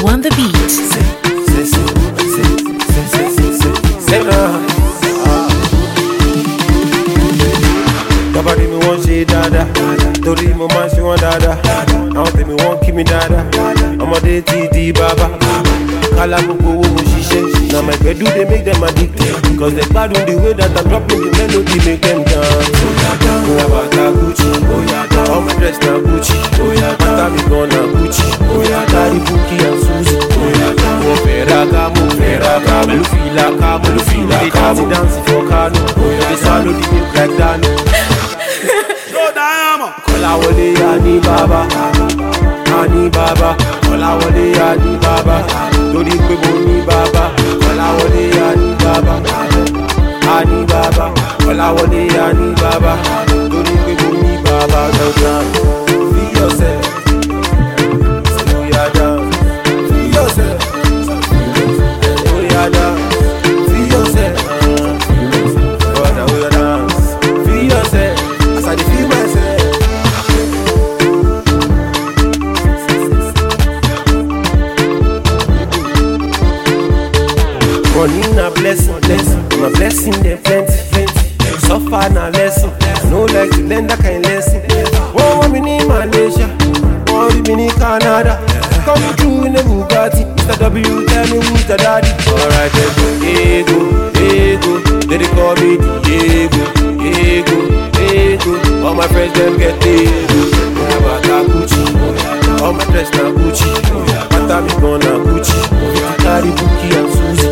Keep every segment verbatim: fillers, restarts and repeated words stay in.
on the beat. Say, say, say, say, say, say, say, say, say, no. Nobody me want say dada, Tori mo man she want dada. Now they me want keep me dada. I'm a day T D baba. Kala gbogbo wo mo ṣiṣẹ́. Now my bedu they make them addicted, cause they bad with the way that I'm dropping the melody make them dance. Oya bata Gucci, oya da. All my dress na Gucci, oya da. Mata mi gan na Gucci, oya da. Carry Buki and Suzy, oya da. Mo fẹ́ra ká, mo fẹ́ra ká. Mo fila ká, mo fila ká. They dance for Kano, oya they swallow the milk like Dano. Kolawole Ani Baba, Ani Baba, Kolawole Ani Baba, Tori pe mo ni Baba, Kolawole Ani Baba, Ani Baba, Kolawole Ani Baba, Tori pe mo ni Baba. Free yourself, say we are down. Free yourself, we are down. Free yourself, brother we are down. Free yourself, as I feel myself. Money na blessing, blessing. My blessing they plenty, plenty. Suffer na lesson. I no like to lend that kind lesson. One want me in Malaysia, one me in Canada. Come through in the Bugatti, Mister W tell me who's the daddy. Alright then, ego, ego. They call me Diego, ego, ego. All my friends them get ego. Oya bata Gucci, all my dress na Gucci. Mata mi gan na Gucci. Carry Buki and Suzy.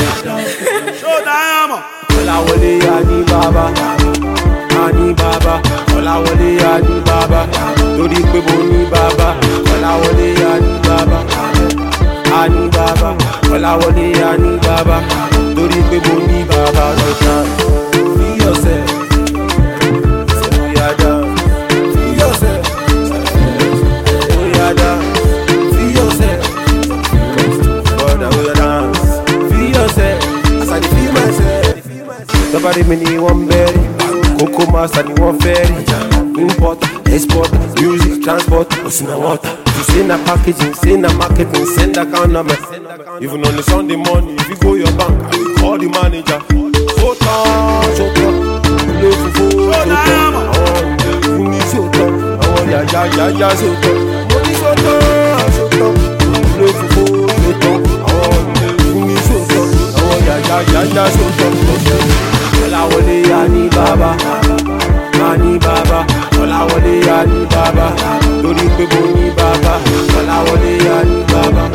Kolawole Ani Baba, Ani Baba, Kolawole Ani Baba, Tori pe mo ni Baba, Kolawole Ani Baba, Ani Baba, Kolawole Ani Baba, Tori pe mo ni Baba. Free yourself, say we are down. Free yourself, we are down. Free yourself, brother we are down. Free yourself, as I feel myself. Nobody many one berry, Coco Master ni one ferry. Import, export, music, transport, what's in the water? You say na packaging, say na marketing, send account number. Even on the Sunday morning, if you go your bank, I will call the manager. So tough, so tough, look for so tough. I want you need so tough. I want ya ya ya ya so tough. Money so tough, so tough, look for so tough. I want you need so tough. I want ya ya ya ya so tough. Kolawole Ani Baba, Ani Baba, Kolawole Ani Baba, Tori pe mo ni Baba, Kolawole Ani Baba,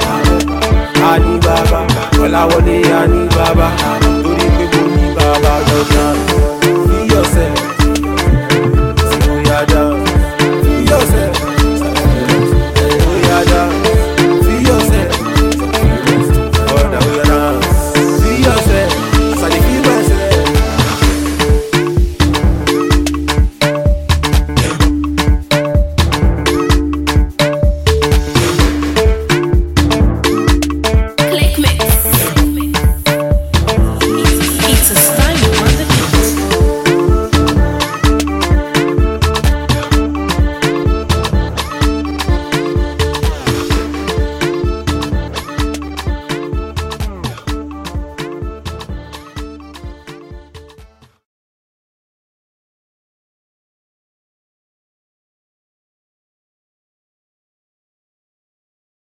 Ani Baba, Kolawole Ani Baba, Tori pe mo ni Baba.